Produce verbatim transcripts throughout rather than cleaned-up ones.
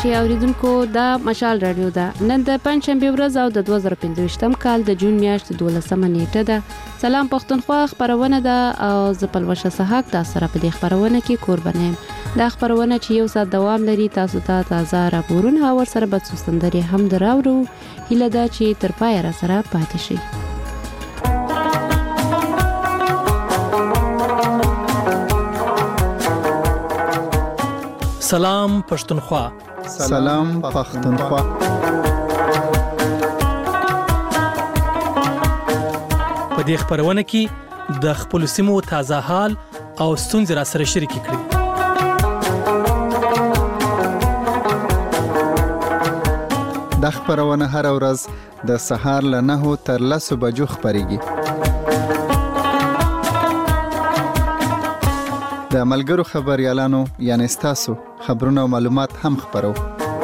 راشي اوریدونکو دا مشال رادیو ده. نن د پنځشنبه ورځ او د دوه زره پنځه کال د جون میاشتې دولسمه نیټه ده. سلام پښتونخوا خبرونه ده او زه پلوشه سحاق تاسو سره په دې خبرونه کې قربان یم. دا خبرونه چې یو ساعت دوام لري، تاسو ته تازه راپورونه او سره به سندري هم دراوړو. هیله ده چې تر پایه را سره پاتې شئ. سلام پښتونخوا. سلام پښتونخوا. په دې خبرونه کې د خپل سیمو تازه حال او ستونزې را سره شریک کړئ. د خبرونه هر ورځ د سهار له نهو تر لسو بجو خبريږي. د ملګرو خبريالانو یعنی ستاسو خبرونه او معلومات هم خبرو.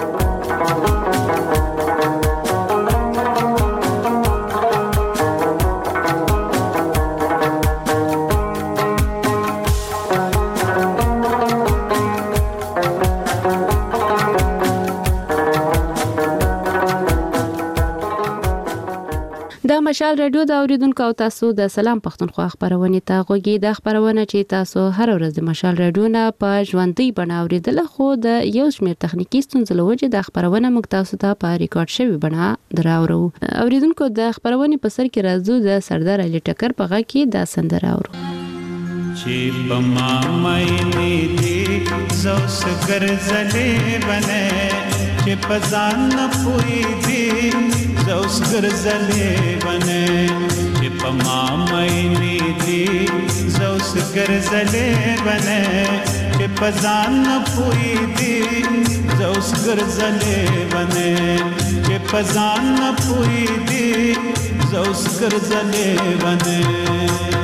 د مشال رادیو د اوریدونکو او تاسو د سلام پښتونخوا خبرونه ته غوږی. د خبرونه چې تاسو هر ورځ د مشال رادیو نه په ژوندۍ بڼه اوریدل، خو د یو شمېر تخنیکی ستونزې له وجې د خبرونه موږ تاسو ته په ریکارډ شوی بڼه دراوړو. اوریدونکو د خبرونه په سر کې راځو د سردار علي ټکر په غږ کې د سندره اورو. چې پما مې دې زوس ګرځلې بنه چې پزان نه پوي دې زوس ګرځلې بنه چې پما مې دې زوس ګرځلې بنه چې پزان نه پوي دې زوس ګرځلې بنه چې پزان نه پوي دې زوس ګرځلې بنه.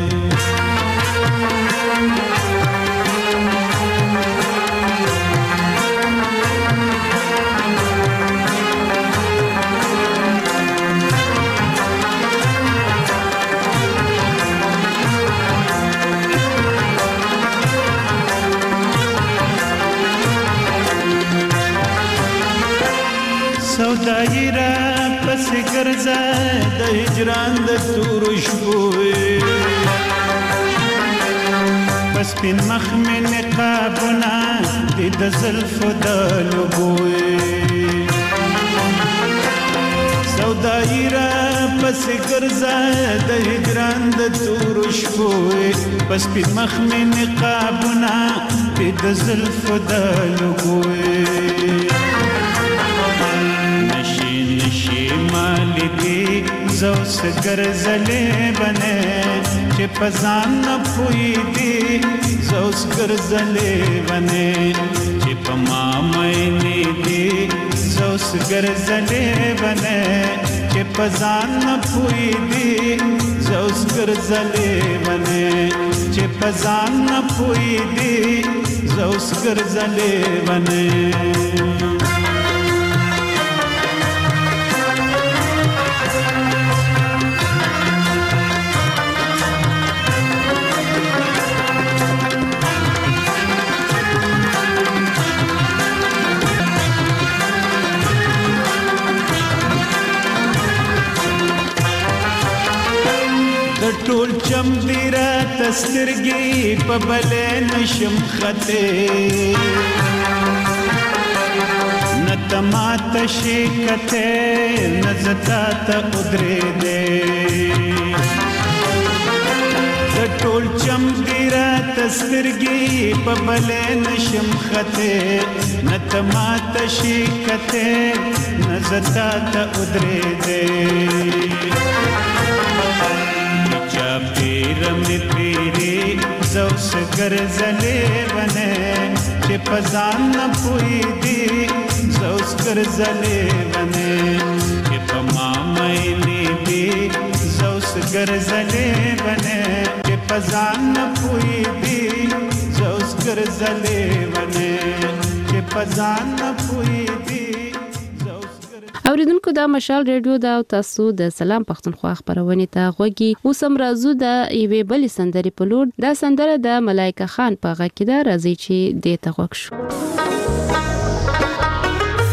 سودایرا پس ګرځا د هجران د تور شپوي پس پین مخ مې نقابونه د زلف د لګوي. سودایرا پس ګرځا د هجران د تور شپوي پس پین مخ مې نقابونه د زلف د لګوي. زوس ګرځلې بنه چې پزان نه پوي دي زوس ګرځلې بنه چې پما مې دي زوس ګرځلې بنه چې پزان نه پوي دي زوس ګرځلې بنه چې پزان نه پوي دي زوس ګرځلې بنه. ټول چم دی را تسترګي په بلې نشم خته نتما تشي کته نزتا ته ادرې دې ټول چم دی را تسترګي په بلې نشم خته نتما تشي کته نزتا ته ادرې دې. پیرم تیری زوس ګرځلې بنه چې پزان نه پوي دي زوس ګرځلې بنه چې پما مې دي زوس ګرځلې بنه چې پزان نه پوي دي زوس ګرځلې بنه چې پزان نه پوي دي. اوریدونکو دا مشال ریډیو دا تاسو د سلام پښتونخوا خبرونه ته غوږی. اوس هم راځو د ایوې بل سندرې په لور. دا سندره د ملایکه خان په غږ کې ده. راځي چې دې ته غوږ شو.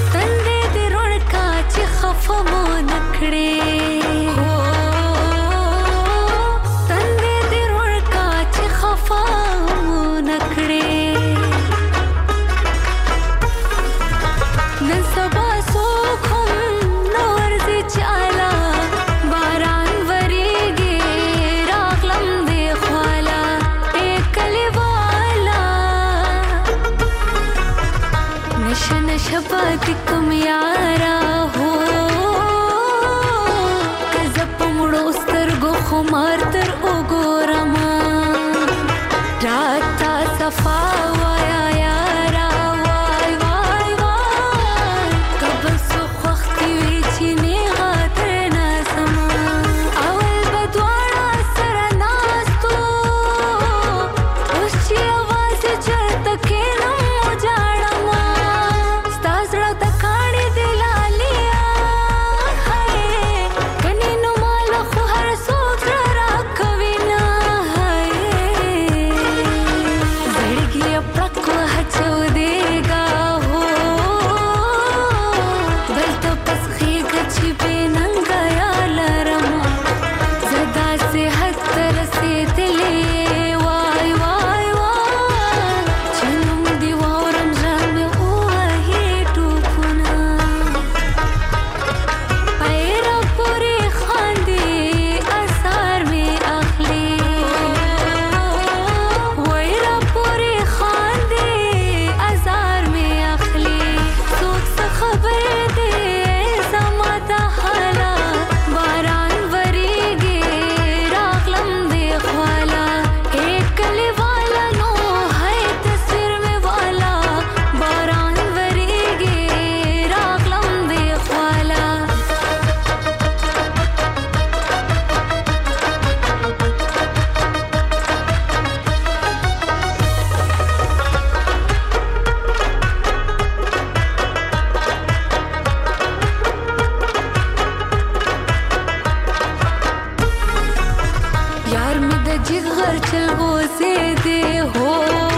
जिगर चलगो से दे हो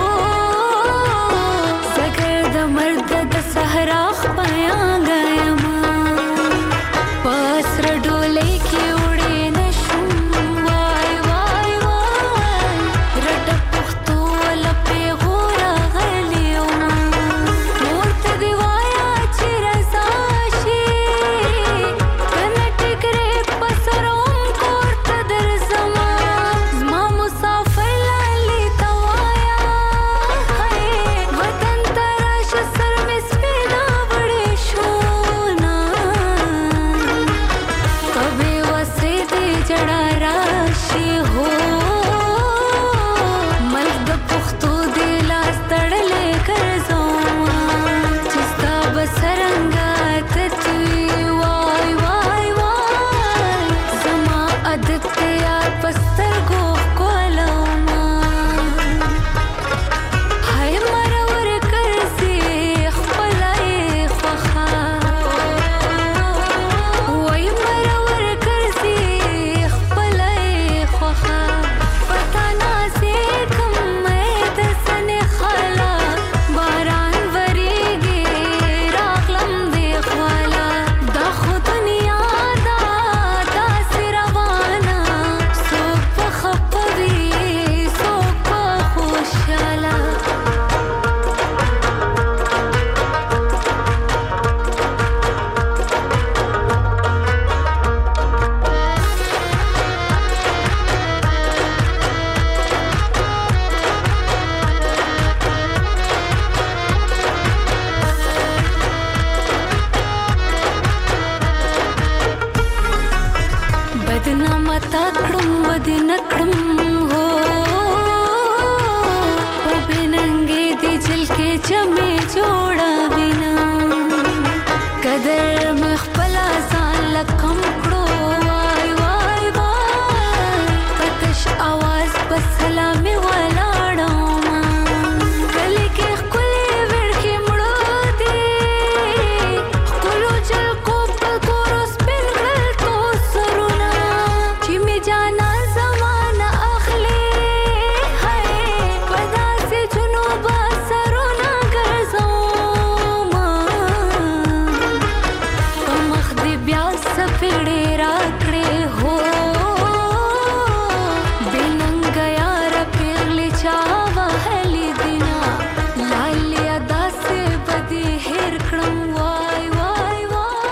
सगर्द मर्द द सहरा खपया गया पास रडोले की उड़े नशुम वाय वाय वाय रट पुख्तो लपे गोरा गलियो मोर्त दिवाया चिरसाशी कनट करे पसरों कोर्त दर जमा मा मुसाफिर लाली तवाया है वतन तराश सर में स्पेदा बड़े शोना कभी वसे दे जड़ा राशि हो मर्द पुख्तो दे लास तड़ले कर जोमा जिसका बसरंगा तत्वी वाय वाय वाय समा अदते यार पस्तर गो कोलमा हाय मरवर कर से खपलाए खखा वही मरवर कर से खपलाए खखा पता ना से कम मैं दसन खाला बारान वरेगे राखलम दे खाला दा खुद दुनिया दा दा सिरवाना सोप खपवी सोप खुशाला बदनामा ताकड़म बदनकड़म हो पबिनंगे दिल के जमे जोड़ा बिना कदर में खपला सान लकम कड़ो वाय वाय वाय पतश आवाज बसला में वाला डामा गले के कुले विड़के मुड़ो दे कुलो जल को पकोरोस पिन गल तो सरुना जिमी जाना जमाना अखले है पदा से जुनूबा सरुना कर जोमा कमखदी ब्यास सफेड़े राकड़े हो बिनंग यार पिरले चावा हली दिना लाली अदा से बदी हेरकड़म वाय वाय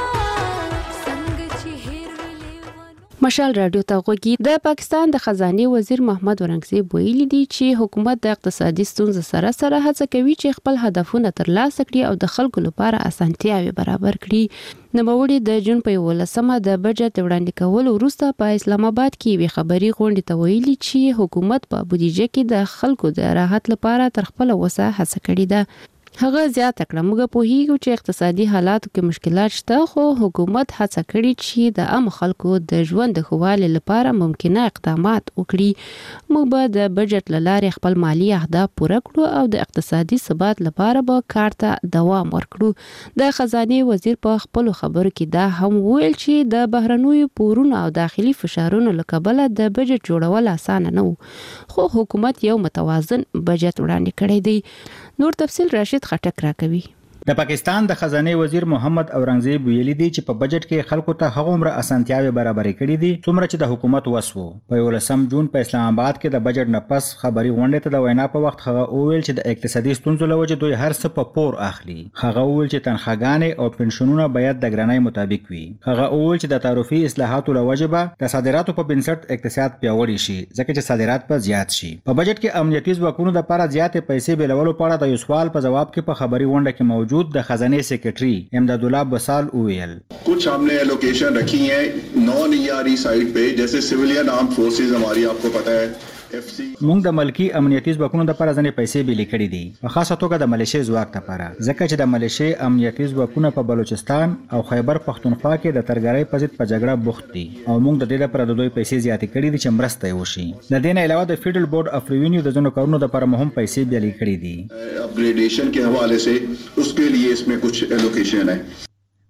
वाय संग ची हेरवले वनो مشال رادیو ته غوږی د پاکستان د خزانه وزیر محمد اورنګزیب ویلي دی چې حکومت د اقتصادي ستونزو سره سره هڅه کوي چې خپل هدفونه ترلاسه کړي او د خلکو لپاره اسانتیاوي برابر کړي. نوموړي د جون په ولسمه د بجټ وړاندې کول وروسته په اسلام آباد کې وی خبري غونډه ته ویلي چې حکومت په بودیجه کې د خلکو د راحت لپاره تر خپل وسه هڅه کړې ده. هغه زیاته کړه موږ په هیګو چې اقتصادي حالاتو کې مشکلات شته خو حکومت هڅه کړې چې د عام خلکو د ژوند د ښه لپاره ممکنه اقدامات وکړي. موږ به د بجټ لارې خپل مالی اهداف پوره کړو او د اقتصادي ثبات لپاره به کار ته دوام ورکړو. د خزانه وزیر په خپل خبرو کې دا هم ویل چې د بهرنیو پورونو او داخلي فشارونو له کبله د بجټ جوړول اسانه نه و خو حکومت یو متوازن بجټ وړاندې کړی دی. نور تفصیل راشد خټک راکوي. د پاکستان د خزانه وزیر محمد اورنګزیب ویلي دی چې په بجټ کې خلکو ته هغه عمر اسانتیاوي برابرې کړې دي څومره چې د حکومت وسو. په ولسم جون په اسلام آباد کې د بجټ نه پس خبري غونډه ته د وینا په وخت هغه وویل چې د اقتصادي ستونزو له وجې دوی هر څه په پور اخلي. هغه وویل چې تنخواګانې او پنشنونه باید د ګرانۍ مطابق وي. هغه وویل چې د تعرفي اصلاحاتو له وجې به د صادراتو په بنسټ اقتصاد پیاوړی شي ځکه چې صادرات به زیات شي. په بجټ کې امنیتي ځواکونو لپاره زیاتې پیسې بیلولو په اړه د یو سوال په جواب کې په خبري غونډه کې موجود د خزانه सेक्रेटरी इमदादुल्लाह बसाल उवेल कुछ हमने एलोकेशन रखी है नॉन ईआरई साइड पे जैसे सिविलियन आर्म फोर्सेस हमारी आपको पता है موږ د ملکی امنیتي ځواکونو لپاره ځنې پیسې بیل کړې دي په خاصه توګه د ملیشیا ځواک لپاره ځکه چې د ملیشیا امنیتي ځواکونه په بلوچستان او خیبر پختونخوا کې د ترګرۍ په ضد په جګړه بوخت دي او موږ د دې لپاره د دوی پیسې زیاتې کړې دي چې مرسته وشي. د دې نه علاوه د فیډرل بورډ اف ریوینیو د ځینو کارونو لپاره مهم پیسې بیل کړې دي. اپګریډیشن के हवाले से उसके लिए इसमें कुछ एलोकेशन है.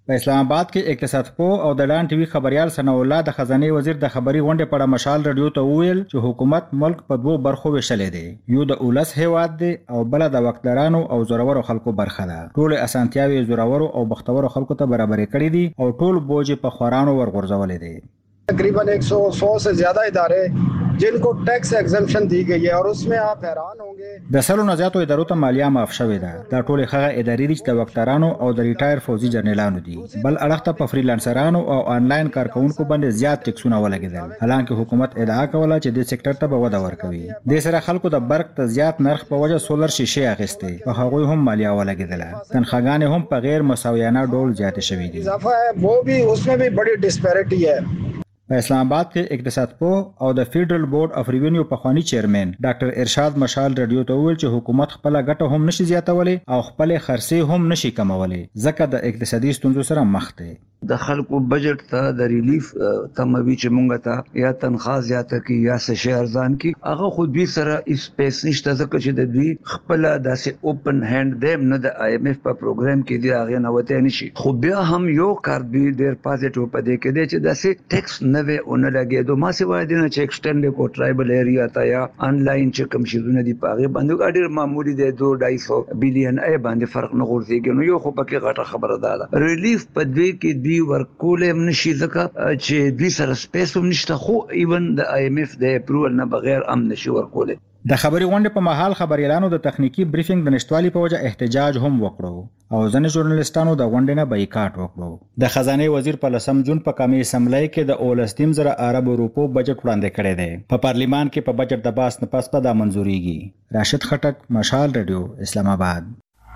په اسلام آباد کې اقتصاد پوه او د ډان ټي وي خبريال ثنا الله د خزانه وزیر د خبري غونډې په اړه مشال رادیو ته وویل چې حکومت ملک په دوه برخو ویشلې دي، یو د اولس هیواد دی او بل د وکیلانو او زورورو خلکو برخه ده. ټول اسانتیاوي زورورو او بختورو خلکو ته برابرې کړې دي او ټول بوج په خورانو ورغورځولې دي. तकरीबन एक सौ सौ से ज्यादा इदारे जिनको टैक्स एग्जम्पशन दी गई है और उसमें आप हैरान होंगे د سلو نه زیاتو ادارو ته مالیه معاف شوې ده. دا ټول هغه ادارې دي چې د وکیلانو او د ریټایر فوزي جنرالانو دي. بل اړخ ته په فریلانسرانو او آنلاین کارکونکو باندې زیات ټیکسونه ولګیدل، حالانکه حکومت ادعا کوله چې د سېکټر ته به وده ورکوي. د سره خلکو د برق ته زیات نرخ په وجه سولر شیشې اخیستې، په هغوی هم مالیه ولګیدله. تنخواګانې هم په غیر مساویانه ډول زیاتې شوې دي. اضافه ہے وہ بھی اس میں بھی بڑی ڈسپیرٹی ہے. په اسلام آباد کې اقتصاد پوه او د فیډرل بورډ اف ریوینیو پخوانی چیرمن ډاکټر ارشاد مشال رادیو ته وویل چې حکومت خپل ګټه هم نشي زیاتولی او خپل خرڅې هم نشي کمولی ځکه د اقتصادي ستونزو سره مخ دی. د خلکو بجټ ته د ریلیف تموي چې مونږ ته یا تنخواه زیاته کی یا څه شی ارزان کی هغه خو دوی سره سپیس نشته ځکه چې د دوی خپل داسې اوپن هاند دیم نه د آی ایم ایف په پروګرام کې دی هغه نه وته نشي. خو بیا هم یو کار دی ډیر پازیټیو پدې کې دی چې داسې ټیکس نه وي اون لګي دوه ماسه وای دي چې ایکسټند کو ټرایبل ایریا ته یا انلاین چې کوم شیونه دي پاغه باندې ډیر معمولی دی دوه ډای سو بلین ای باندې فرق نه غورځيږي. نو یو خو پکې غټه خبره ده ریلیف پدې کې دی ورکول هم نشي ځکه چې دوی سره سپیس هم نشته، خو ایون د آی ایم ایف د اپروول نه بغیر هم نشي ورکول. د خبري غونډې په مهال خبريالانو د تخنیکی بریفینګ د نشټوالي په وجه احتجاج هم وکړو او ځینې ژورنالیستانو د غونډې نه بایکاټ وکړو. د خزانه وزیر په لسم جون په قومي اسمبلی کې د اولستیم زره عرب روپو بجټ وړاندې کړی دی. په پارلیمان کې په بجټ د باس نه پس په دا منزوريږي. راشد خټک، مشال رادیو، اسلام آباد.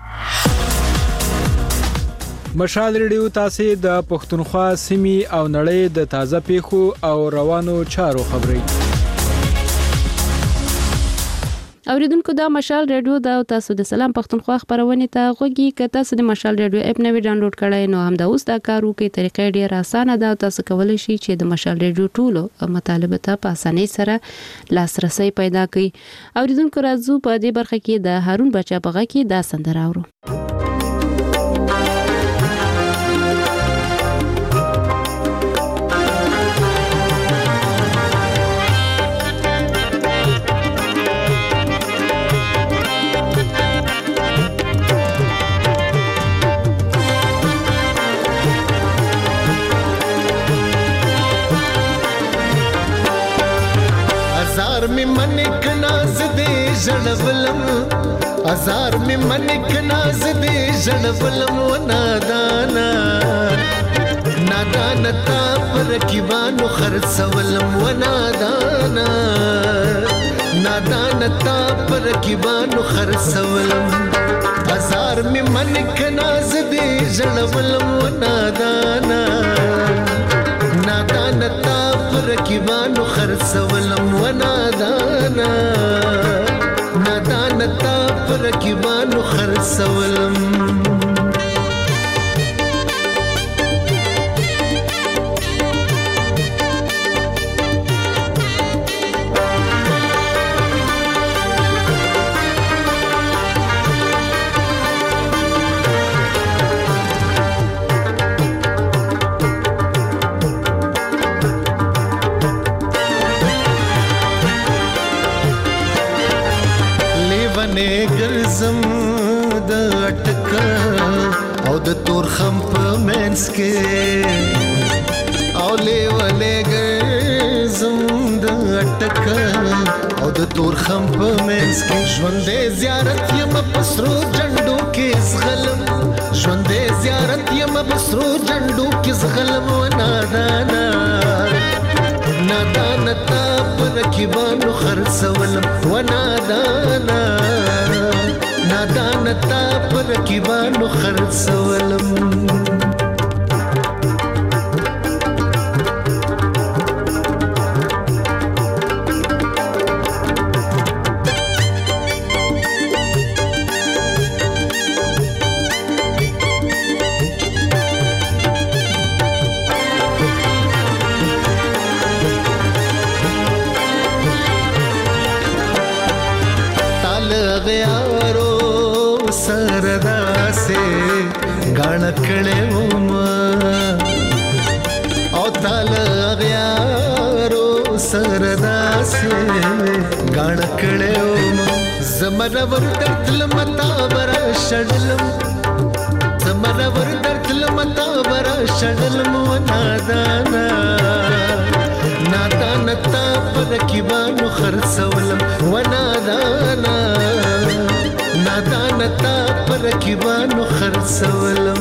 مشال ریډیو تاسو د پښتونخوا سیمې او نړۍ د تازه پیښو او روانو چارو خبري اوریدونکو دا مشال ریډیو دا تاسو د سلام پښتونخوا خبرونه ته غوږی ک تاسو د مشال ریډیو اپ نوی ډاونلوډ کړئ نو هم دا اوس دا کارو کې طریقې ډیر اسانه ده. تاسو کولی شئ چې د مشال ریډیو ټولو مطالبه ته په اسانۍ سره لاسرسي پیدا کړئ. اوریدونکو راځو په دې برخه کې د هارون بچا بغه کې دا سندره اورو. में मनक नाज दे जड़वलम हजार में मनक नाज दे जड़वलम व नादाना नादान तापर किवानो खरसवलम व नादाना नादान तापर किवानो खरसवलम हजार में मनक नाज दे जड़वलम व नादाना नादान तापर किवानो खरसवलम व नादाना नादान तापर किवानो खरसवलम ګرځم د اٹکا او د تور خم په منس کې او لیوالې ګرځم د اٹکا او د تور خم په منس کې ژوندې زیارت یم پسرو جنډو کې زغلم ژوندې زیارت یم پسرو جنډو کې زغلم و نادانا نادانا تا پر کیوانو خرڅولم و نادانا نادانا تا پر کیوانو خرڅولم غیارو سردا سے گانا کڑے وما सरदा से गाना कड़े ओमा जमरवर दर्दल मता बरा शडलम जमरवर दर्दल मता बरा शडलम नादाना नादानता पर किबानु खरसवलम वनादाना नादानता पर किबानु खरसवलम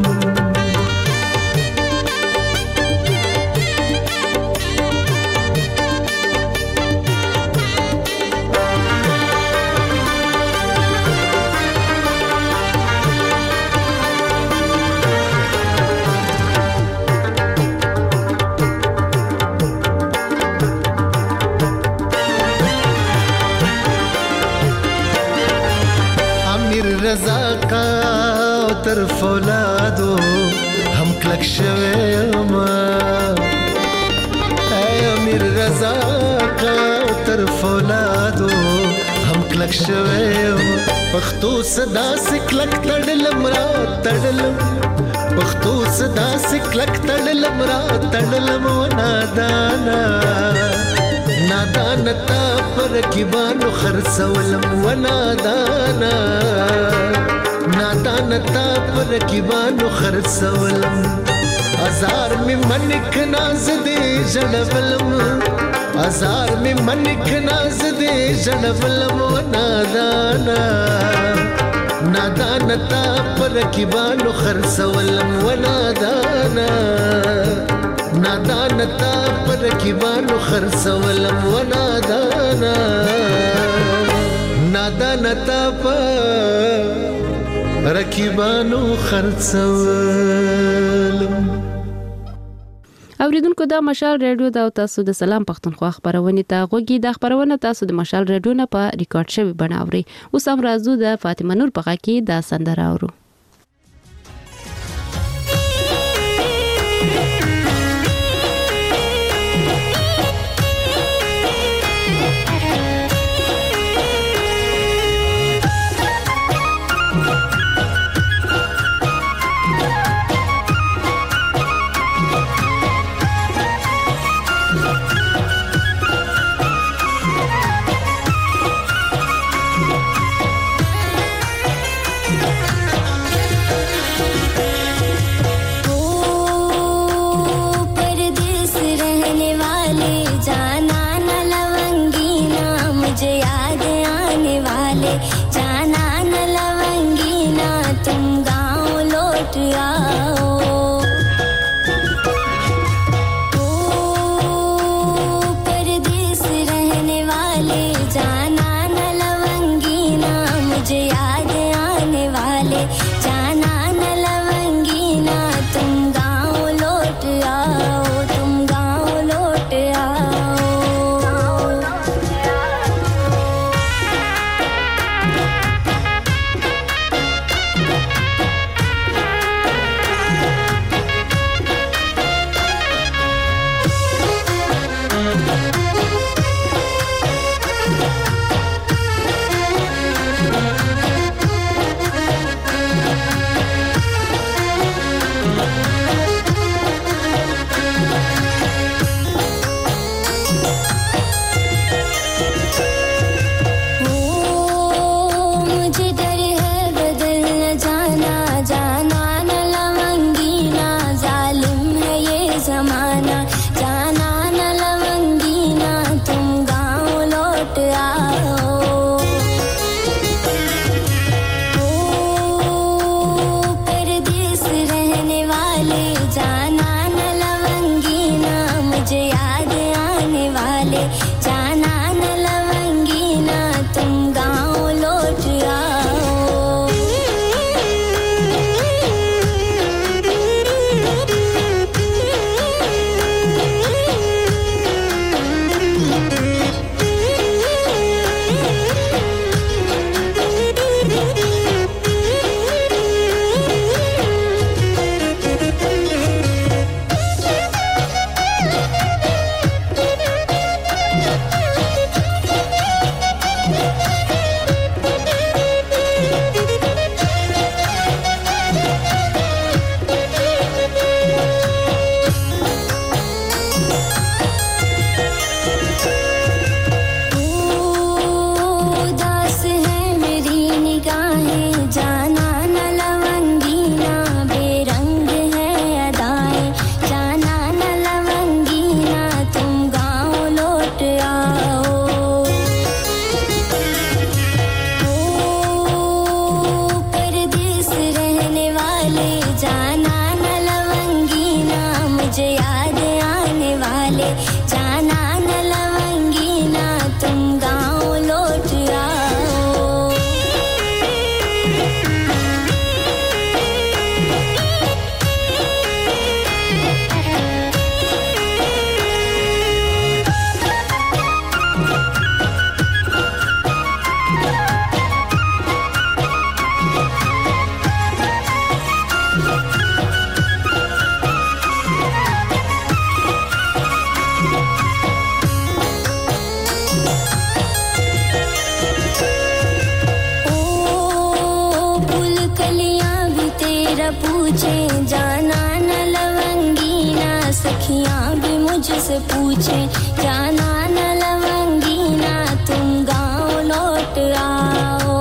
रजा का तरफ औलादो हम क्लक शवेमा ऐ अमीर रजा का तरफ औलादो हम क्लक शवेमा पख्तो सदा से क्लक तड़लम रा तड़लम पख्तो सदा से क्लक तड़लम रा तड़लम नादाना नादानता पर किबानु खरसवलम वनादाना नादानता पर किबानु खरसवलम हजार में मनिक नाज दे जड़वलम हजार में मनिक नाज दे जड़वलम वनादाना नादानता पर किबानु खरसवलम वनादाना नादानता पर किबानु खरसवलम वनादाना नादानता पर किबानु खरसवलम اوریدونکو دا مشال رادیو دا تاسو د سلام پښتونخوا خبرونه ته غوږی د خبرونه تاسو د مشال رادیو نه په ریکارډ شوی بناوري اوس هم راځو د فاطمه نور په کې دا سندره اورو वाले जाना न लवंगी ना तुम गाँव लौट आओ। पूछे जाना न लवंगी ना सखियां भी मुझसे पूछे जाना न लवंगी ना तुम गाँव लौट आओ।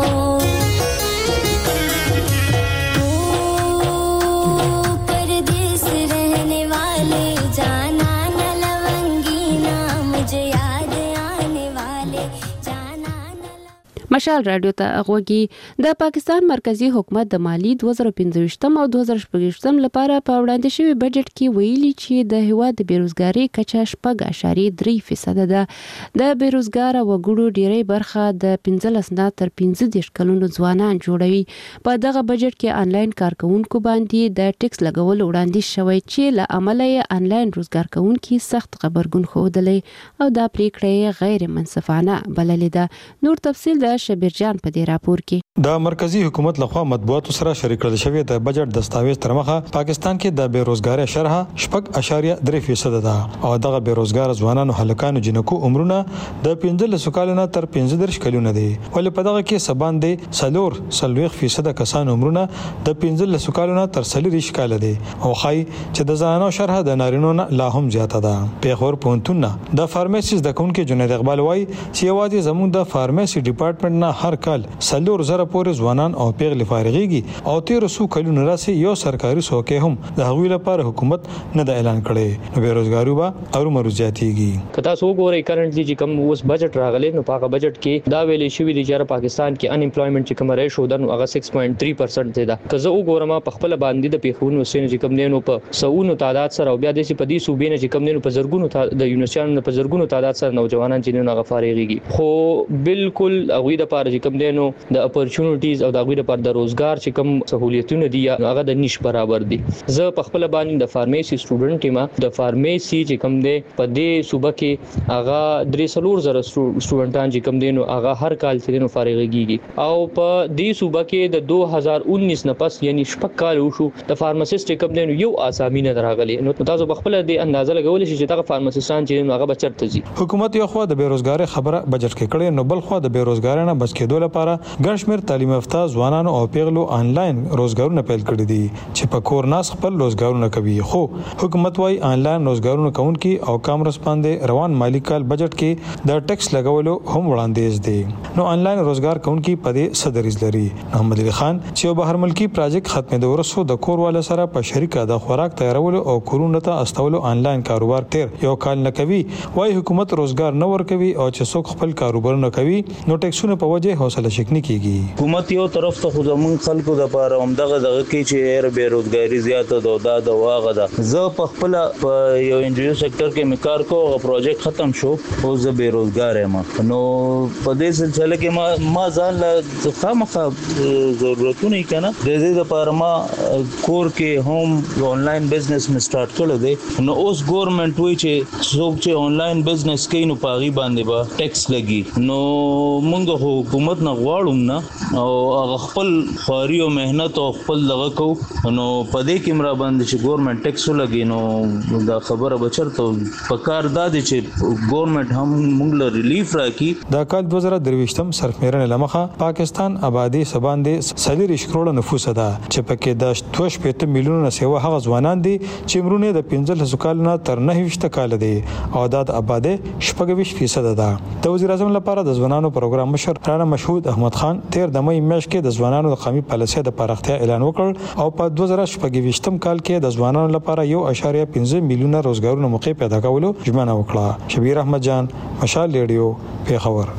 ओ परदेस रहने वाले जाना न लवंगी ना मुझे याद आने वाले जाना न। مشال رادیو ته غوږی د پاکستان مرکزی حکومت د مالی دوه زره پنځه او دوه زره شپږ لپاره په وړاندې شوی بجټ کې ویلي چې د هیواد د بیروزګاری کچه شپږ اعشاریه درې فیصد ده. د بیروزګار وګړو ډیری برخه د پنځلس نه تر پنځه دېرش کلونو ځوانان جوړوي. په دغه بجټ کې انلاین کارکونکو باندې د ټیکس لګول وړاندیز شوی چې له عمله یې انلاین روزګار کوونکي سخت خبرګون ښودلی او دا پریکړه غیر منصفانه بللې ده. نور تفصیل د شبیر جان په دې راپور کې د مرکزی حکومت لخوا مطبوعاتو سره شریک کړل شوی د بجټ دستاویز تر مخه پاکستان کې د بیروزګاری شرح شپږ اعشاریه درې فیصد ده او دغه بیروزګار ځوانانو هلکانو جنکو عمرونه د پنځلس کلونو تر پنځه دېرش کلونو دي ولې په دغه کې سبان دي سلور سلويخ فیصد کسان عمرونه د پنځلس کلونو تر سلیریش کال دي او خای چې د زنانو شرح د نارینو نه لا هم زیاته ده. پیغور پونتون د فارماسیز د کونکو جنید اقبال وای چې یوازې زموږ د فارماسي ډپارټمنټ نه هر کال سلور زره پورې ځوانان او پیغلې فارغيږي او تیر سو کلونو راسي یو سرکاري څوکۍ هم د هغوی لپاره حکومت نه د اعلان کړي. نو بیروزګاری به او مرو زیاتېږي. کدا سو ګوري کرنټلی چې کوم اوس بجټ راغلی نو پاکه بجټ کې دا ویلې شوې دي چې پاکستان کې ان امپلویمنت چې کوم ریشو ده نو هغه سکس پوینټ تھری پرسنټ دی. دا کزه وګورم په خپل باندې د پیښونو سین چې کوم دینو په سونو تعداد سره او بیا د سي په دې صوبې نه چې کوم دینو په زرګونو د یونیورسيټانو په زرګونو تعداد سره نوجوانان چې نه غفارېږي خو بالکل هغه د پاره چې کوم دینو د اپورچونټیز او د هغه لپاره د روزګار چې کوم سہولیتونه دي هغه د نش برابر دي. زه په خپل باندې د فارمیسي سټوډنټ ما د فارمیسي چې کوم دی په دې صوبه کې هغه درې سلور زره سټوډنټان چې کوم دي نو هغه هر کال چې نو فارغيږي او په دې صوبه کې د دوه هزار انیس نه پس یعنی شپږ کال وشو د فارماسیست کوم دي یو اسامي نه راغلي. نو تاسو په خپل د اندازه لګول شي چې دا فارماسیستان چې هغه بچرته زی. حکومت یو خو د بیروزګاری خبره بجټ کې کړي نو بل خو د بیروزګاری نه بچ کېدو لپاره ګڼ شمېر تعلیم یافته ځوانانو او پیغلو انلاین روزګارونه پیل کړي دي چې په کور ناس خپل روزګارونه کوي. خو حکومت وايي انلاین روزګارونه کوونکي او کامرس باندې روان مالی کال بجټ کې د ټیکس لګولو هم وړاندیز دي. نو انلاین روزګار کوونکي په دې صدریز لري. محمد علي خان چې بهر ملکی پروجیکټ ختمېدو وروسته د کور والا سره په شریکه د خوراک تیارولو او کورونه ته استولو انلاین کاروبار تیر یو کال نه کوي. وايي حکومت روزګار نه ورکوي او چې څوک خپل کاروبار نه کوي نو ټیکسونه په وجه حوصله شکنی کیږي. حکومت یو طرف ته خو زمون خلکو د پاره همدغه دغه کې چې بیروزګاری زیاته ده دا د واغه ده. زه په خپل په یو انجیو سېکټر کې مکار کو او پروجیکټ ختم شو او زه بیروزګار یم. نو په دې سلسله کې ما ما ځان له خامخا ضرورتونه کنه د دې لپاره ما کور کې هم آنلاین بزنس می سٹارټ کړل دی. نو اوس ګورنمنت وی چې څوک چې آنلاین بزنس کوي نو پاغي باندې به ټیکس لګي. نو موږ حکومت نه غواړو نه او هغه خپل خاري او مهنت او خپل دغه کو نو په دې کې مرا باندې چې ګورنمنت ټیکس لګي نو دا خبره بچرته پکار دادي چې ګورنمنت هم موږ له ریلیف راکړي. د کال دوه زره درویشتم سرفمیرنه لمخه پاکستان آبادی سباندې سلیریش کروڑه نفوس ده چې پکې د دوه شپږ میلیونه سیوا هغه ځوانان دي چې مرونه د پنځلس کالونو تر نه وشته کال دي او د آبادی شپږ ویشت فیصد ده. د وزیر اعظم لپاره د ځوانانو پروګرام مشر رانا مشهود احمد خان تیر د مې میاشت کې د ځوانانو د قومي پالیسۍ د پراختیا اعلان وکړ او په دوه زره شپږ ویشتم کال کې د ځوانانو لپاره یو اعشاریه پنځه میلیونه روزګارونه موقع پیدا کولو ژمنه وکړه. شبیر احمد جان مشال ریډیو پیښور.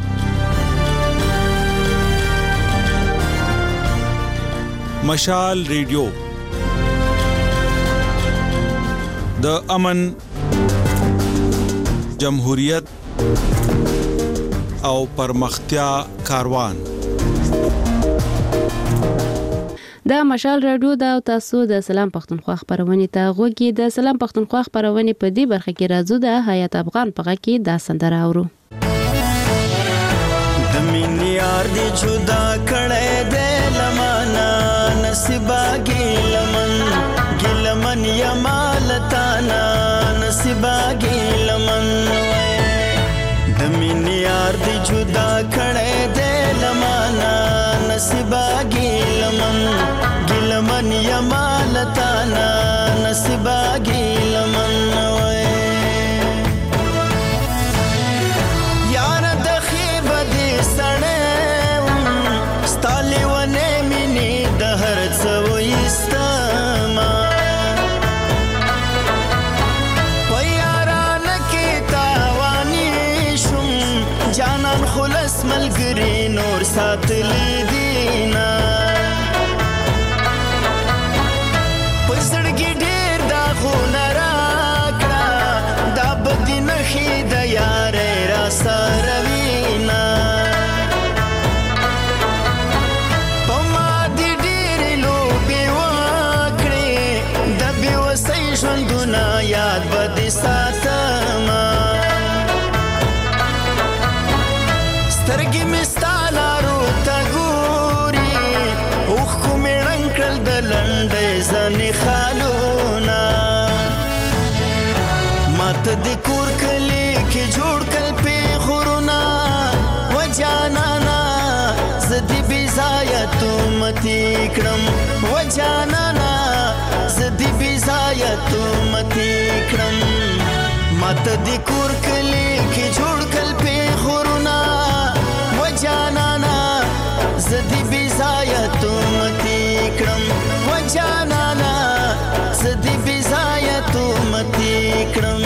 مشال ریډیو د امن جمهوریت او پرمختیا کاروان. دا مشال رادیو دا تاسو د سلام پښتونخوا خبرونه ته غوږی د سلام پښتونخوا خبرونه په دې برخه کې راځو د حیات افغان په کې دا سندره اورو. د مینیار دی جدا کړه دې لمانا نصیبا ګلمن ګلمن یمالتانا نصیبا ګلمن د مینیار دی جدا کړه دې لمانا نصیبا ګلمن ګلمن یمالتانا نصیبا ګلمن یار د خیب دې سړې ستالي ونه مینې د هر څو استما پیاران کې تاوانی شم جانان خلص ملګری نور ساتلی دینا پسړګي ډېر دا خونه راکړه دا بدی نخې د یارې را سره وینا پما دې ډېرې لوبې وکړې د بېوسۍ ژوندونه یاد به دې ساتمه سترګې مې ستا لارو ته ګوري اوښکو مې ړنګ کړل د لنډۍ ځنې خالونه ماته د کور کلي کې جوړ کړل پېغورونه و جانانا زه دې بې ځایه تومتې کړم و جانانا زه دې بې ځایه تومتې کړم ماته د کور کلي کې جوړ کړل پېغورونه و جانانا زه دې بې ځایه تومتې کړم و جانانا زه دې بې ځایه تومتې کړم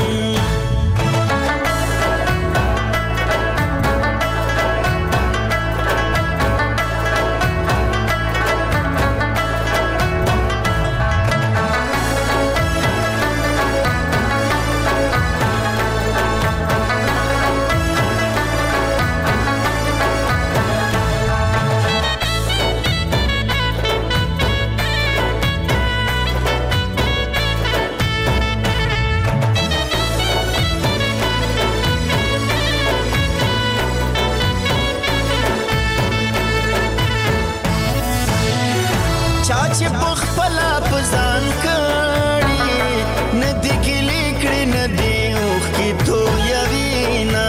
چې په خپله په ځان کړي نه دې ګیلې کړې نه دې اوښکې تویوینه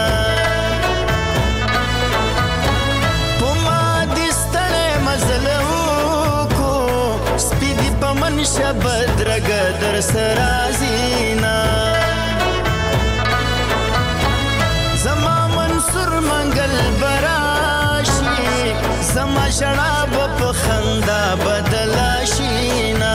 په ما دې ستړی مزل وکړو سپي دې په منشه بدرګه در سره راځینه زما منصور منګل براشي زما ژړا به په خندا بدله شینا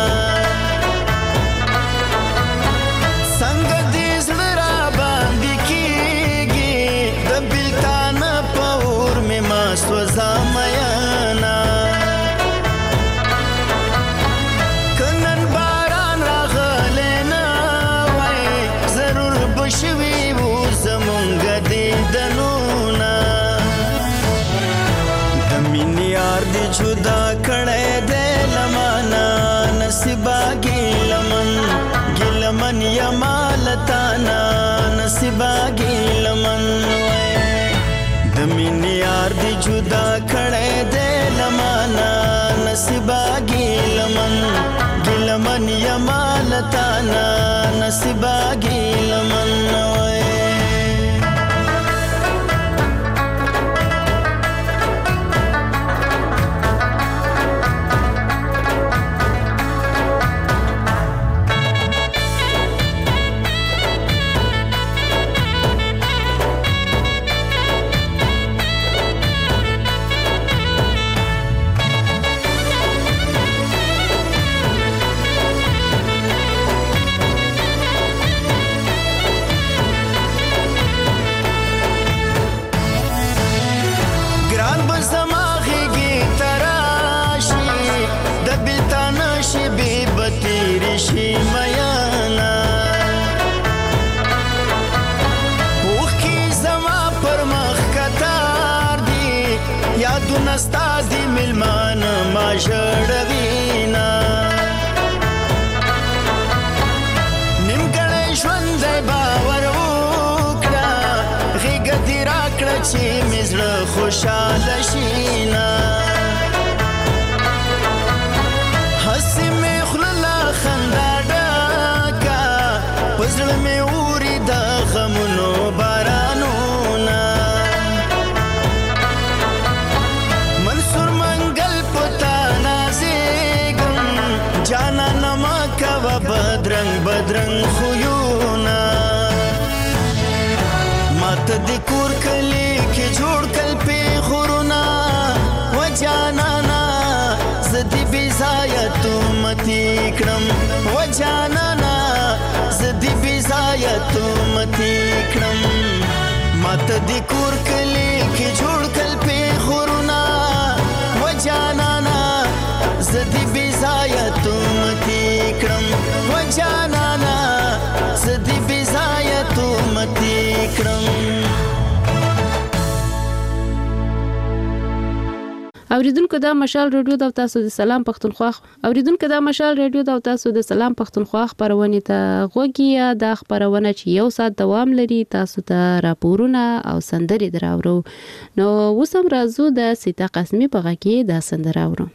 څنګه دې زړه را باندې کېږي د بېلتان په اور مې ما سوځه مینا که نن باران راغلی نه وای ضرور به شوي وو زمونږ دیدنونه د مینې یار دې جدا کړی دی لمانا نصیبا ګلمن ګلمن یمالتانا نصیبا ګلمن د مینې یار دې جدا کړی دی لمانا نصیبا ګلمن ګلمن یمالتانا نصیبا ګلمن نستا دی ملمان ما ژړوینا نیمګړی ژوند دی باور وکړه غېږه دې راکړه چې مې زړه خوشحاله شینا هسې مې خوله له خندا ډکه په زړه مې اوري د غمونو بارانونه منصور منګل پتا نازېږم جانانه مه کوه بدرنګ بدرنګ خویونه ماته د کور کلي کې جوړ کل پېغورونه و جانانه زه دې بې ځایه تهمتې کړم و جانانه زه دې بې ځایه تهمتې کړم ماته د کور کلي کې جوړ کل پېغورونه و جانانه زه دې بې ځایه تهمتې کړم و جانانه زه دې بې ځایه تهمتې کړم. اوریدونکو دا مشال رادیو د تاسو د سلام پښتونخوا اوریدونکو دا مشال رادیو د تاسو د سلام پښتونخوا خبرونه ته غوږی دا خبرونه چې یو ساعت دوام لري تاسو ته راپورونه او سندري دراورو نو وسم راځو د سیتا قسمی په غږی دا سندره اورو.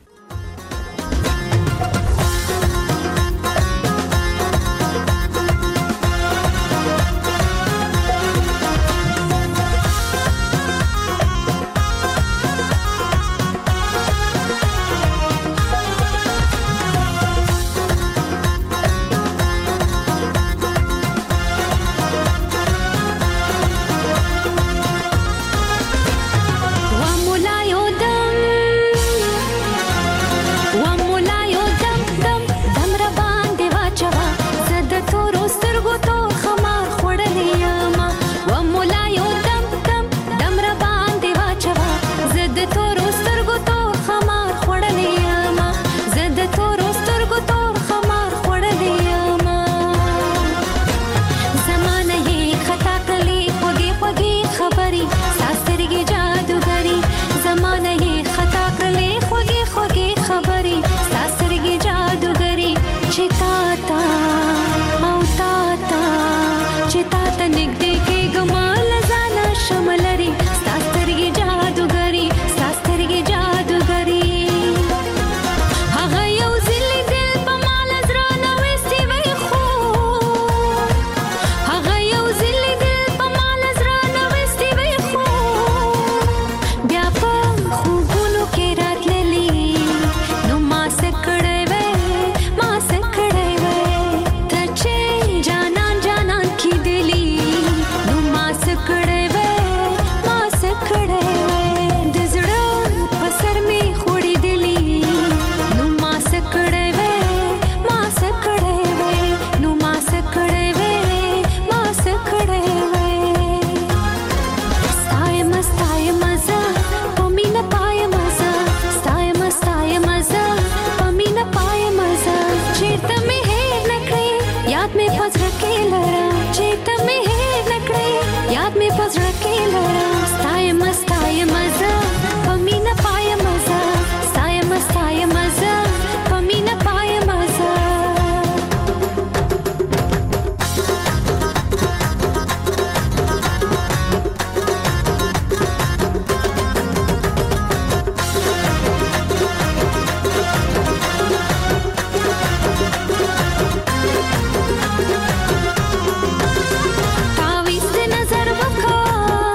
तावीज़ नजर वखा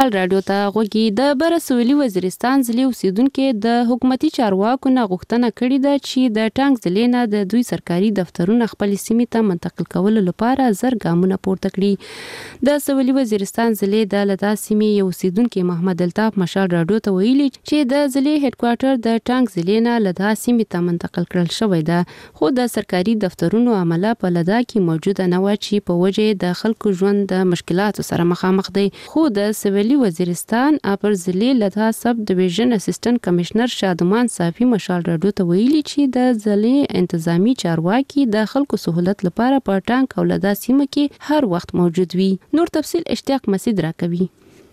مشال رادیو ته غوږی. د بر سویلي وزیرستان ضلع اوسیدونکو د حکومتي چارواکو نه غوښتنه کړې ده چې د ټانک ضلع نه د دوی سرکاري دفترونه خپل سیمې ته منتقل کولو لپاره زر ګامونه پورته کړي. د سویلي وزیرستان ضلع د لدا سیمې یو اوسیدونکو محمد الطاف مشال رادیو ته ویلي چې د ضلع هډ کوارټر د ټانک ضلع نه لدا سیمې ته منتقل کړل شوی ده، خو د سرکاري دفترونو عمله په لدا کې موجوده نه و چې په وجه د خلکو ژوند د مشکلاتو سره مخامخ دی. خو د سویلي وزیرستان اپر ضلع لدا سب ډیویژن اسسټنټ کمشنر شادمان صافي مشال رادیو ته ویلي چې د ضلع انتظامی چارواکي د خلکو سہولت لپاره په ټانک او لدا سیمه کې هر وخت موجود وي. نور تفصیل اشتیاق مسعود راکوي.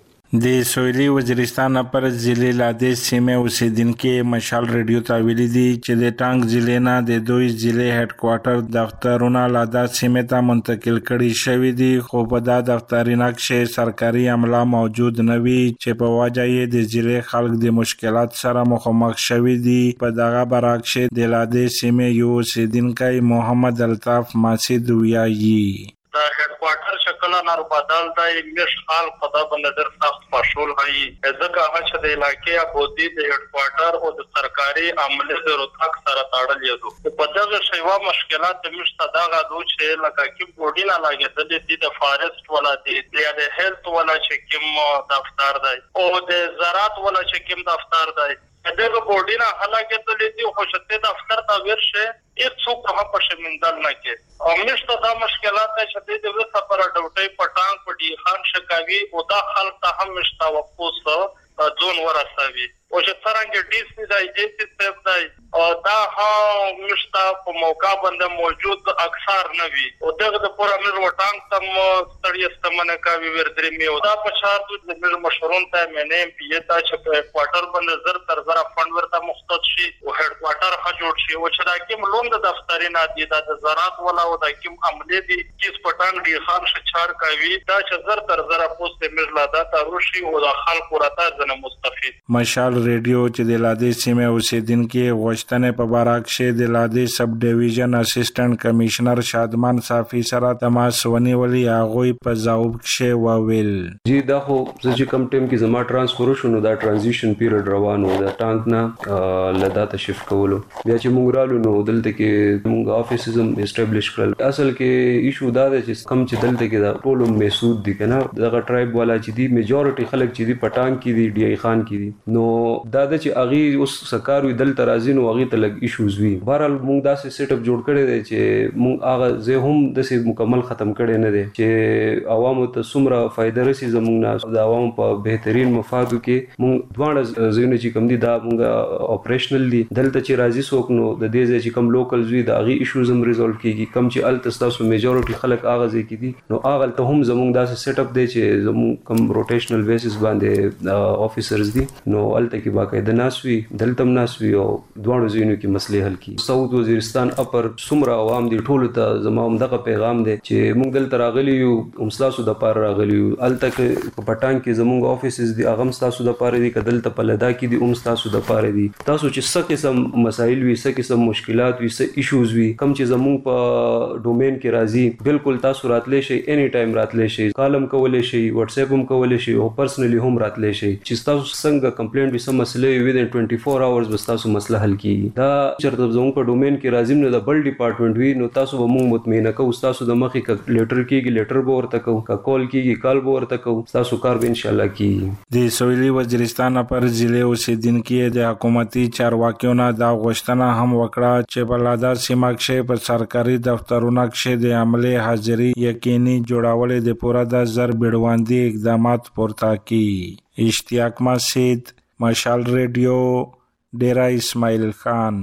د سویلي وزیرستان پر ضلع لادې سیمه اوسیدونکو مشال رادیو ته ویلي دي چې د ټانک ضلع نه د دوی ضلع هډ کوارټر دفترونه لادا سیمه ته منتقل کړي شوی دي، خو په دا دفتري نقشې سرکاري عمله موجود نه وي چې په وجه یې د ضلع خلک د مشکلات سره مخامخ شوي دي. په دغه برعکس د لادې سیمه یو اوسیدونکی محمد الطاف مسعود ویایي د هډ کوارټر شکل نار بدل دی مش حال خدا باندې در سخت مشغول هي ځکه چې د علاقې ابودي د هډ کوارټر او د سرکاري عمله د روتاک سره تړل یو په دغه شیوا مشکلات د مشته دغه دوه چې لکه کې بورډي نه لاګي د فارست ولا د هیلث ولا چې کوم دفتر دی او د زراعت ولا چې کوم دفتر دی دغه بورډي نه هلاکه د دې خوشته دفتر ته ورشه هیڅ څوک هم په شمندل نه کې او مشته دا مشکلات چې د دې سفر ډوټي پټان پټي خان شکاوي او دا خلک ته هم مشته وقوس ځون ورسوي او چې څنګه ډي سي د اي سي سیف دی او دا هم مشته په موقع باندې موجود اکثر نه وي او دغه د پوره مر وټانګ تم ستړي استمنه کوي ورته می او دا په شرط د مر مشورون ته مې پی تا چې په کوارټر باندې زر تر زر فند ورته مختص شي او هډ کوارټر ښه جوړ شي او چې دا کوم لوند د دفتري نه دي د زراعت ولا او د کوم عملې دي چې پټان ډي خان شچار کوي دا چې زر تر زر پوسټ مر لا دا تروشي او د خلق ورته زنه مستفید. مشال ریډیو چې د لادې سیمه اوسیدونکو غوښتنې په باره کې د لادې سب ډیویژن اسسټنټ کمشنر شادمان صافي سره تماس ونیولې هغه په ځواب کې وویل جی دا خو چې کم ټیم کې زما ترانسفر شونه دا ترانزیشن پیریډ روان و دا ټانک نه لدا ته شفت کولو بیا چې موږ رالو نو دلته کې موږ افیسزم اسټابلیش کړل. اصل کې ایشو دا دی چې کم چې دلته کې دا ټول محسود دي کنه دغه ټرایب والا چې دی میجورټي خلک چې دی پټان کې دی ډي ای خان کې دي نو دا د چې اغي اوس سکاروي دلته راځي نو اغي ته لګ ایشوز وي. بهرحال موږ داسې سیټ اپ جوړ کړی دی چې موږ هغه زه هم داسې مکمل ختم کړی نه دی چې عوامو ته څومره فائدہ رسي زموږ نه د عوامو په بهترین مفادو کې موږ دواړه زینو چې کم دي دا موږ اپریشنل دي دلته چې راځي څوک نو د دې ځای چې کم لوکل زوی د اغي ایشوز هم ریزولف کیږي کم چې ال تاسو میجورټي خلک هغه ځای کې دي نو هغه ته هم زموږ داسې سیټ اپ دی چې زموږ کم روټیشنل بیسس باندې افیسرز دي نو الته کې باقاعده ناسوي دلته ناسوي او دواړو زینو کې مسلې حل کی. سعود وزیرستان اپر سمرا عوام دي ټول ته زموږ دغه پیغام دی چې موږ دلته راغلی یو امسلاسو د پار راغلی یو الته کې پټان کې زموږ افیسز دي اغم تاسو د پاره دي کدل ته په لدا کې دي امستاسو د پاره دي تاسو چې څه قسم مسایل وي څه قسم مشکلات وي څه ایشوز وي کم چې زموږ په ډومین کې راځي بالکل تاسو راتلې شي اني ټایم راتلې شي کالم کولې شي واتس اپ هم کولې شي او پرسنلی هم راتلې شي چې تاسو څنګه کمپلینټ به سم مسلې وي د ټوئنټي فور اورز بس تاسو مسله حل کیږي. دا چرته زموږ په ډومین کې راځي نو د بل ډپارټمنټ وي نو تاسو به موږ مطمئنه کوو تاسو د مخې ک لیټر کیږي لیټر به ورته کوو ک کال کیږي کال به ورته کوو تاسو کار به ان شاء الله کیږي. د سویلي وزیرستان پر ضلع اوسیدونکو د حکومتي چارواکیو نه دا غوښتنه هم وکړه چې په لادا سیمه کې په سرکاري دفترونو کې د عملي حاضری یقیني جوړول د پوره د زر بیړوندي اقدامات پورته کی. اشتیاق مسعود مشال ریډیو ډیرا اسماعیل خان.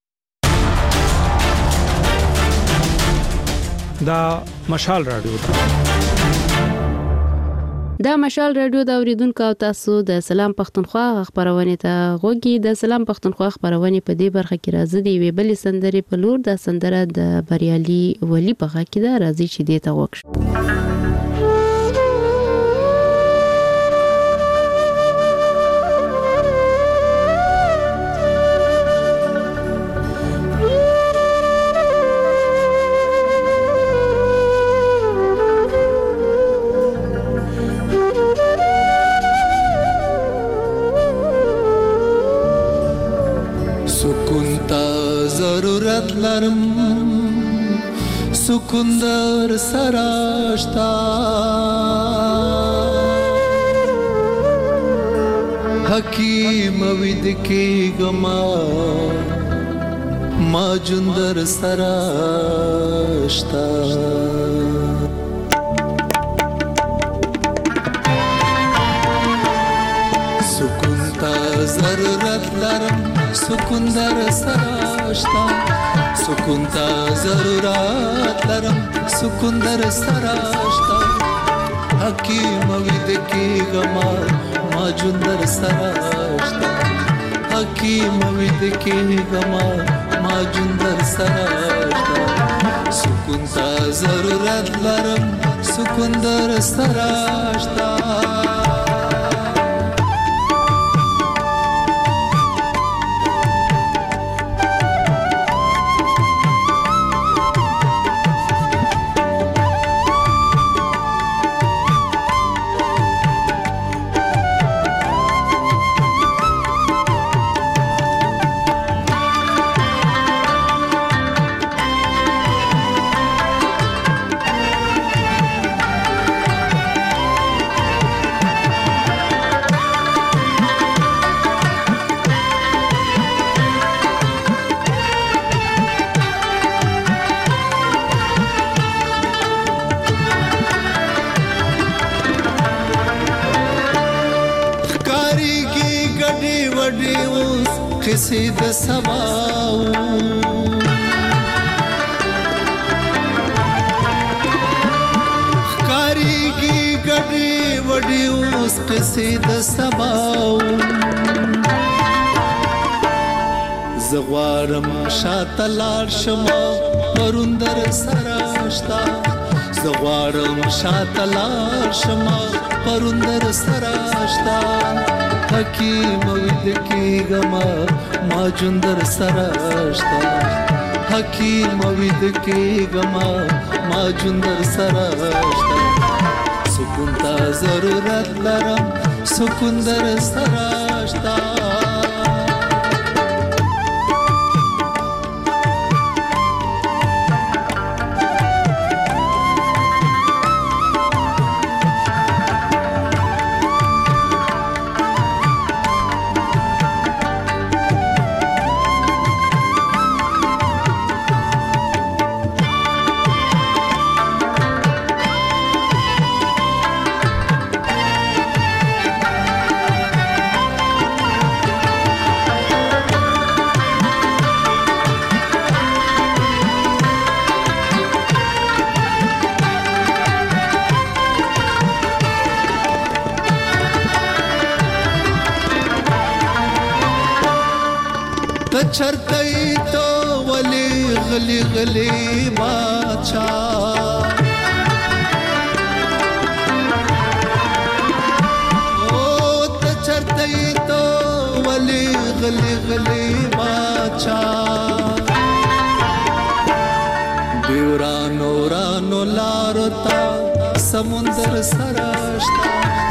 دا مشال رادیو دا مشال رادیو د اوریدونکو او تاسو د سلام پښتونخوا خبرونه ته غوږی د سلام پښتونخوا خبرونه په دې برخه کې راځي دی وی بل سندري په لور د سندره د بریالي ولی په غا کې دا راځي چې دې ته وکړي. سکون ته ضرورت لرم سکون در سره شته حکیم وید کېږمه ما جون در سره شته سکون ته ضرورت لرم سکون در سره شته سکون ته ضرورت لرم سکون در سره شته حکیم وید کېږمه ما جون در سره شته حکیم وید کېږمه ما جون در سره شته سکون ته ضرورت لرم سکون در سره شته کسی د سباو خکاریږي ګډې وډې اوس کسی د سباو زه غواړم شاته لاړ شمه پرون در سره شته زه غواړم شاته لاړ شمه پرون در سره شته حکیم وید کېږمه ما جون در سره شته حکیم وید کېږمه ما جون در سره شته سکون ته ضرورت لرم سکون در سره شته چرتای تو ولی غلی غلی باچا او ته چرتای تو ولی غلی غلی باچا دیورانو رانو لارتا سمندر سراشتا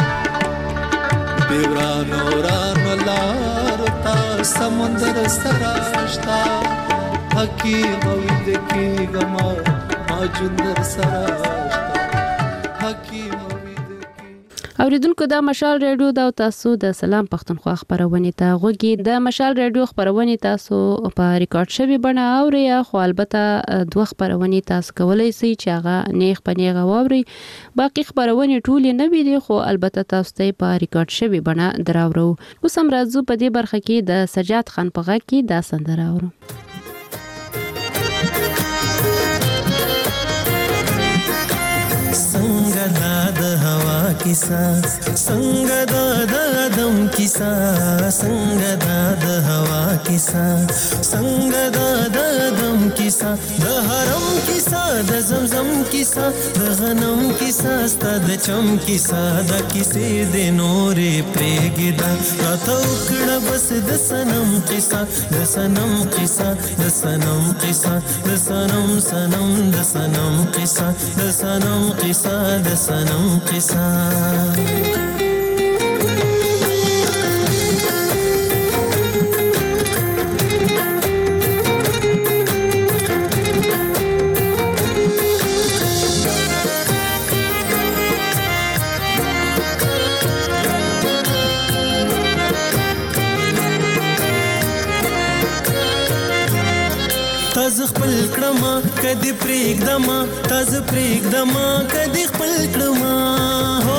دیورانو رانو لارتا سمندر سراشتا حکیم وید کېږمه ما جون در سراشتا حکیم اوریدونکو دا مشال ریډیو دا تاسو د سلام پښتونخوا خبرونه ته غوږی د مشال ریډیو خبرونه تاسو په ریکارډ شوی بڼه اوري خو البته دوه خبرونه تاسو کولای شئ چې هغه نیغ په نیغه واوري باقي خبرونه ټول نه وي دي خو البته تاسو ته په ریکارډ شوی بڼه دراورو اوس هم راځو په دې برخه کې د سجاد خان په غږ کې دا سندره اورو किसा संग दाद दम किसा संग दाद हवा किसा संग दाद दम किसा द हरम किसा द जमजम किसा द गनम किसा स्तद चम किसा द किसे दे नोरे प्रेगदा रातो कड़ा बस द सनम किसा द सनम किसा द सनम किसा द सनम सनम द सनम किसा द सनम किसा द सनम किसा تاسو خپل کړما کدي پریک دما تاسو پریک دما کدي خپل کړما هو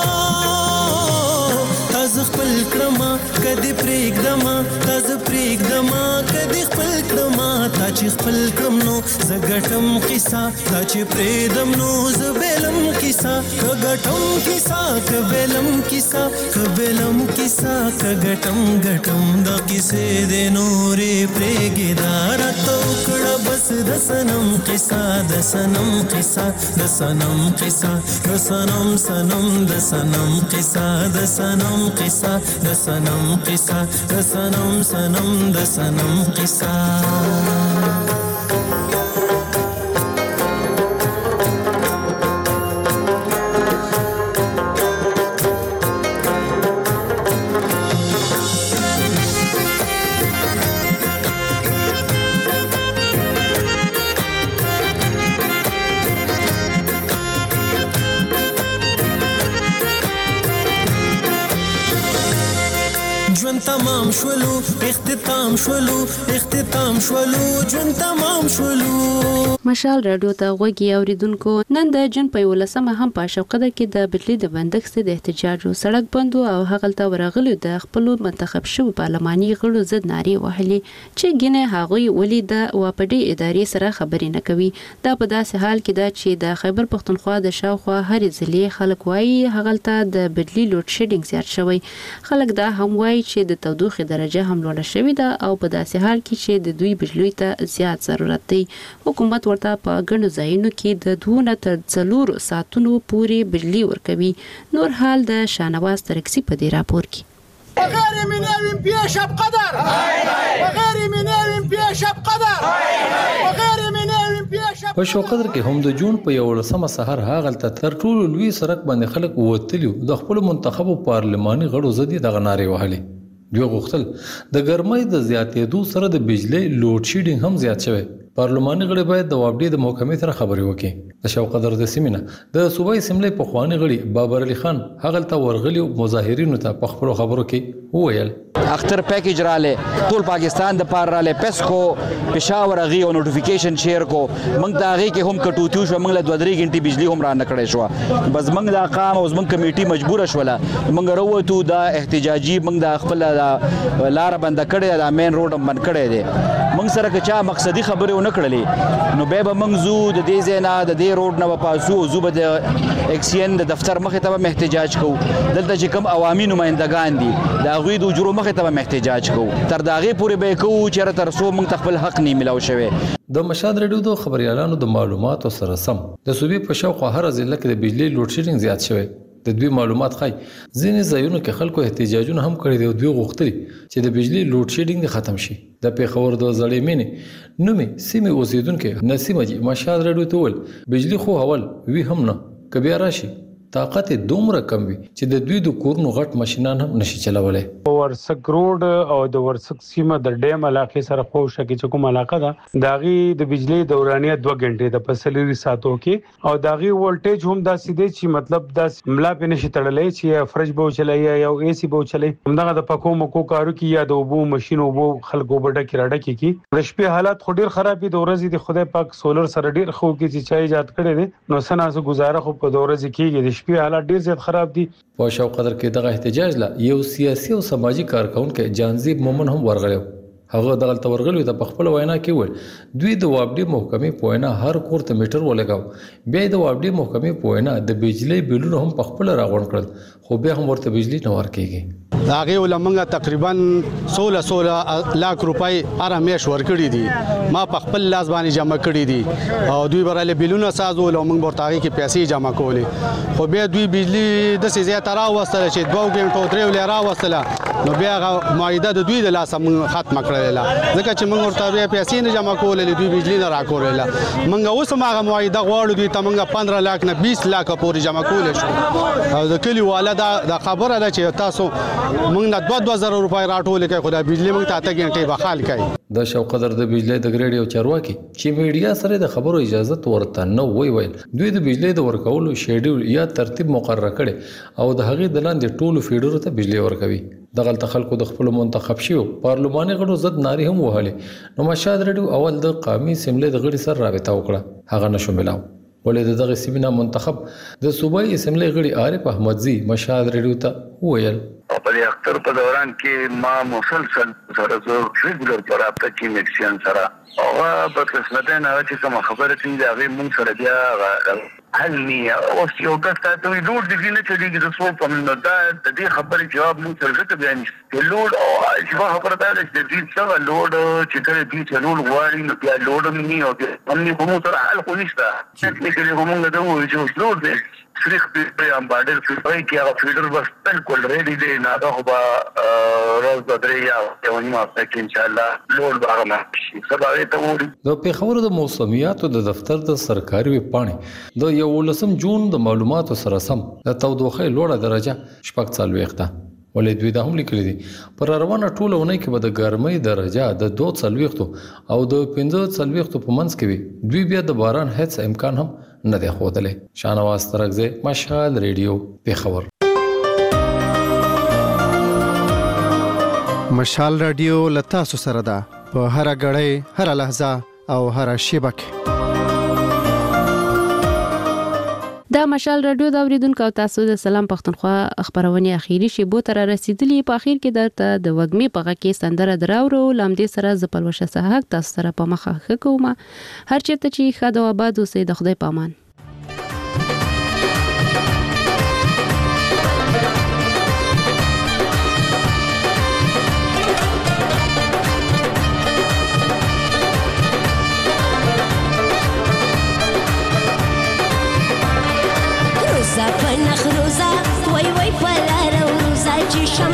تاسو خپل کړما کدي پریک دما تاسو پریک دما کدي خپل کړما تا چې خپل کړم نو زګټم قصه تا چې پریدم نو زبلم قصه کګټم قصه کبلم قصه کبلم قصه کګټم غټم د قصه د نورې پرګدار تو کړه بس د سنم قصه د سنم قصه د سنم قصه د سنم سنم د سنم قصه د سنم قصه د سنم قصه د سنم سنم د سنم قصه تمام شولو اختتام شولو اختتام شولو جون تمام شولو مشال رادیو ته غوږی اوریدونکو نن د جون په ولسمه هم په شوقده کې د بجلی د بندښت د احتجاج او سړک بندو او هغلته ورغلو د خپل منتخب شو پارلماني غړو ضد ناري وهلي چې ګینه هغوی ولې د واپډي ادارې سره خبرې نه کوي دا په داسې حال کې دا چې د خیبر پښتونخوا د شاوخوا هر ضلع خلک وایي هغلته د بجلی لوډ شیډینګ زیات شوی خلک دا هم وایي چې د تودوخه درجه هم لوړه شوې ده او په داسې حال کې چې د دوی بجلی ته زیات ضرورت دی حکومت ورته په ګڼو ځایونو کې د دوه نه تر څلور ساعتونو پورې بجلی ورکوي نور حال د شانواز ترکسی په دې راپور کې وغير من يوم بيشب قدر وغير من يوم بيشب قدر وغير من يوم بيشب په شو قدر کې هم د جون په یو لسمه سحر هاغلته تر ټولو لوی سرک باندې خلک ووتلیو د خپل منتخب پارلماني غړو زدي د غناري وهلي دوی غوښتل د ګرمۍ د زیاتېدو سره د بجلی لوډ شیډینګ هم زیات شوی پارلماني غړي باید د واپډي د محکمې سره خبرې وکړي د شوقدر د سیمینه د صوبایي سیملې په خواني غړي بابر علي خان هغلته ورغلي مظاهرینو ته په خپل خبرو کې وویل اختر پیکیج رااله ټول پاکستان د پار رااله پسکو پېښور غي او نوټیفیکیشن شیر کو موږ دا غي کې هم کټوتیو شو موږ له دوه درې غنټې بجلی هم را نکړې شو بس موږ د قام او موږ کمیټي مجبور شوله موږ وروته د احتجاجي موږ د خپل لار بند کړې د مین روډ بند کړې دي موږ سره که چا مقصدی خبره ونه کړلې نو به موږ زو د دې زینا د دې روډ نه پاسو زو به د ایکسین د دفتر مخې ته احتجاج کوو دلته چې کوم عوامي نمائندگان دي دا غوی د اجرو مخې ته احتجاج کوو تر داغه پورې به کوو چې تر څو موږ خپل حق نه ملاو شوی د مشاد رادیو د خبريالانو د معلوماتو سره سم د صوبې په شاوخوا هر ضلع کې د بجلی لوډ شیډینګ زیات شوی د دوی معلومات خای ځینې ځایونو کې خلکو احتجاجونه هم کړي دي او دوی غوښتل چې د بجلی لوډ شیډینګ ختم شي د پیښور د زړې مینې نومي سیمه اوسیدونکو نسیمه جی مشاد رادیو ته ول بجلی خو اول وی هم نه کبي راشي طاقت دومره کم وي چې د دوی د کورونو غټ ماشينان هم نشي چلولای ورسک روډ او د ورسک سیمه د ډیم علاقې سره خو شکی چې کوم علاقه ده داغي د بجلی دورانیه دوه غنټې د فسلری ساتو کې او داغي ولټیج هم دا سیده چې مطلب د ملا په نشي تړلې چې فرج بو چلای یا اي سي بو چلای همدغه د پکو مکو کارو کې یا د وبو ماشين وبو خلکو بډه کې راډه کې کی د شپې حالات خو ډیر خراب دي د ورځې د خدای پاک سولر سره ډیر خو کې چې چای ایجاد کړي دي نو سناسو گزاره خو په ورځې کېږي په حالات ډیر زیات خراب دي په شاو قدر کې دغه احتجاج لا یو سیاسي او سماجی کارکونکو جانزیب مومن هم ورغلو هغه دغه تورغلو د خپل وینا کې ول دوی د واپډي محکمې په وینا هر کور ته میټر ولګاو بیا د واپډي محکمې په وینا د بجلی بلونو هم په خپل راغون کړل خو بیا هم ورته بجلی نه ورکېږي هغه ولمنګه تقریبا سولہ سولہ لاک روپۍ هر همیش ورکړي دي ما په خپل لاس باندې جمع کړي دي او دوی براله بلونه سازو او موږ ورته کې پیسې جمع کولې خو بیا دوی بجلی د سي زیات را وستل چې دوه غنټو درې ولې را وستل نو بیا معاهده د دوی د لاس موږ ختم کړل ځکه چې موږ ورته بیا پیسې نه جمع کولې دوی بجلی نه را کولې موږ اوس هغه معاهده غواړو دوی ته موږ پندرہ لاک نه بیس لاک پورې جمع کولې شو او د کلی والا دا خبره ده چې تاسو موږ نه دوه دوه زره روپۍ راټول کړي خدای بجلی موږ ته اته غنټې بخال کړي د شو قدر د بجلی د ګریډ یو چارواکي چې میډیا سره د خبرو اجازه ورته نه وی ویل دوی د بجلی د ورکولو شیډول یا ترتیب مقرره کړي او د هغې د لاندې ټولو فیډرو ته بجلی ورکوي دغه خلکو د خپل منتخب شیو پارلماني غړو ضد ناری هم وهلې نو مشهد رادیو اول د قومي اسمبلی د غړي سره رابطه وکړه هغه نشو ملاو ولې دغه سیمه منتخب د صوبایي اسمبلی غړي عارف احمدزي مشهد رادیو ته ویل په دې اختر په دوران کې ما مسلسل سره زه ریګولر په رابطه کې میکسیان سره او په قسمت نه چې کوم خبره چې دا غي مونږ سره بیا حل نه او یو کس ته دوی لوړ دي نه چې دغه رسول په مننه دا د دې خبرې جواب مونږ سره ځکه بیان شي لوړ او چې خبره ده چې دې څنګه لوړ چې کله دې چې لوړ غواړي نو بیا لوړ نه او باندې کوم سره حل خو نشته چې کله کوم نه دا وایي چې لوړ دی صرف په امباډر کې کې هغه فیډر بس بالکل ریډي دی نه دا خو به روز بدري یا یو نیمه کې ان شاء الله لوړ به شي سبا ته وړي د پیښور د موسمیاتو د دفتر د سرکاري وپاڼې د یو لسم جون د معلوماتو سره سم د تودوخه لوړه درجه شپږ څلوېښت ولې دوی دا هم لیکلي دي پر روانه ټولونه کې به د ګرمۍ درجه د دوه څلوېښت او د پنځه څلوېښت په منځ کې وي دوی بیا د باران هیڅ امکان هم نه دی ښودلی شاهنواز ترکزی مشهد ریډیو پیښور مشال رادیو لتاسو سره ده په هر غړې هر لحظه او هر شیبه کې دا مشال رادیو دا اوریدونکو تاسو د سلام پښتونخوا خبرونه اخیری شیبو تر رسیدلی په اخیر کې درته د وګمې په غږ کې سندره دراورو لامدې سره زپلوشه سهاک تاسو سره په مخه کوم هر چیرته چې خاده آباد اوسې د خدای پامان روزا په نخ روزا وای وای په لار روزا چې شم